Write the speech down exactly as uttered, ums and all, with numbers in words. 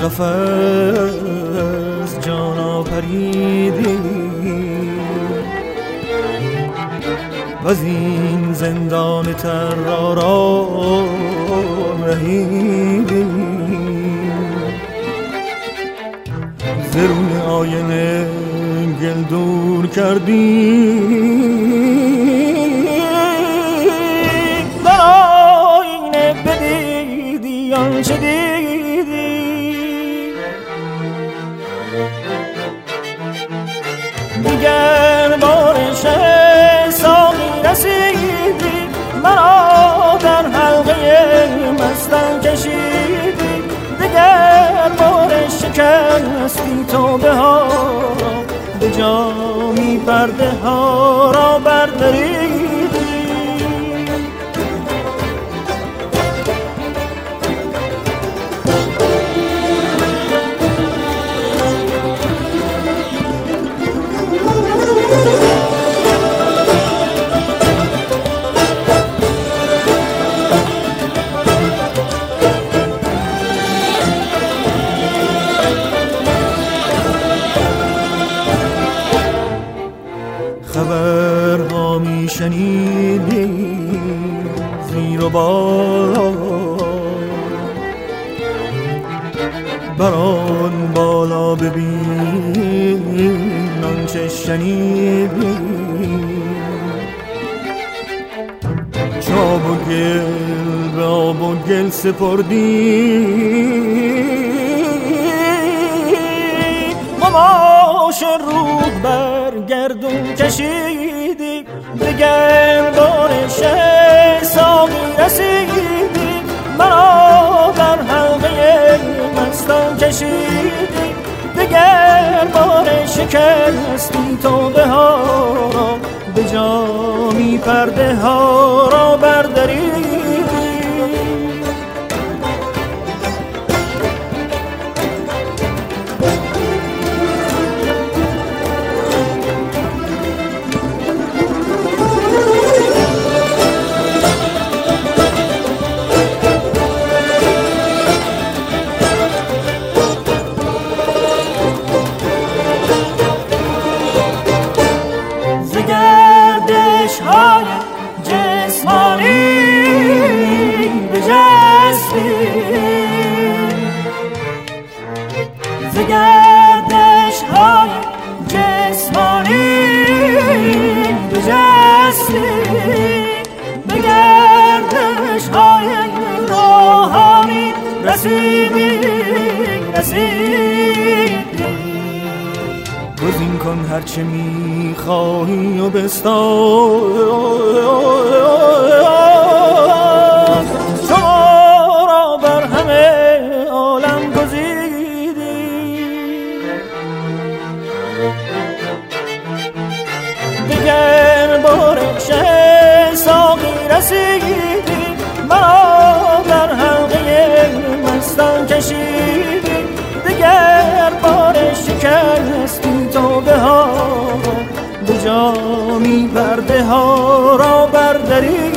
قفس جان آفریدی و از این زندان تراران رهیدی، ز روی آینه گل دور کردی، در آینه بدیدی آنچه دیدی، دیگر بارش ساقی رسیدی، مرا در حلقه مستان کشیدی، دیگر بارش شکستی توبه ها را، به جامی پرده ها را بردریدی. خبرها می شنیدی زیر و بالا، بران بالا ببین آنچه شنیدی، چاب و گل به آب و گل سپردی، مماش روح بر گردون کشیدی، دیگر بارش ساقی رسیدی، مرا در حلقه مستان کشیدی، دیگر بارش شکستی توبه ها را، به جامی پرده ها را بردریدی. ز گردش های جسمانی بجستی، به گردش های روحانی رسیدی رسیدی. گزین کن هرچه می خواهی و بستان، شما را بر همه عالم گزیدی، دیگر بارش ساقی رسیدی، مرا در حلقه مستان کشیدی، دیگر بارش شکستی توبه ها، به جامی پرده ها را بردری.